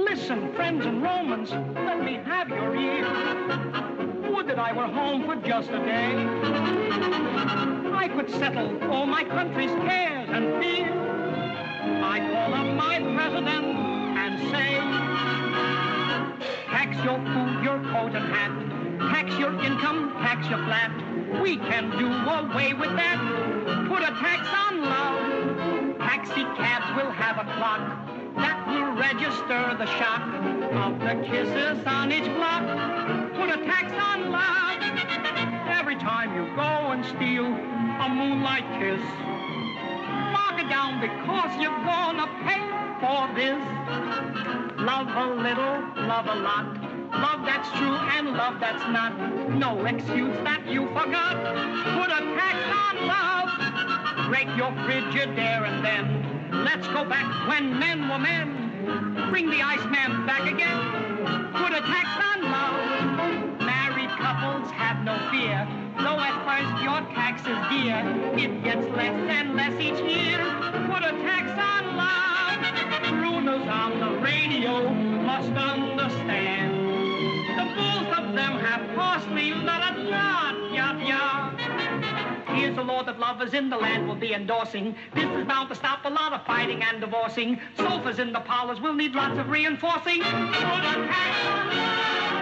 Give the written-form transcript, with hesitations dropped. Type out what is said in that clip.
Listen, friends and Romans, let me have your ear. Would that I were home for just a day. I could settle all my country's cares and fears. I call up my president and say, tax your food, your coat and hat. Tax your income, tax your flat. We can do away with that. Put a tax on love. Taxi cabs will have a clock that will register the shock of the kisses on each block. Put a tax on love. Every time you go and steal a moonlight kiss, mark it down because you're gonna pay for this. Love a little, love a lot. Love that's true and love that's not. No excuse that you forgot. Put a tax on love. Break your Frigidaire and then let's go back when men were men. Bring the Iceman back again. Put a tax on love. Married couples have no fear. Though at first your tax is dear, it gets less and less each year. Put a tax on love. Crooners on the radio must understand. The both of them have costly la-la-la-ya-ya. Here's the law that lovers in the land will be endorsing. This is bound to stop a lot of fighting and divorcing. Sofas in the parlors will need lots of reinforcing. Put a tax on love.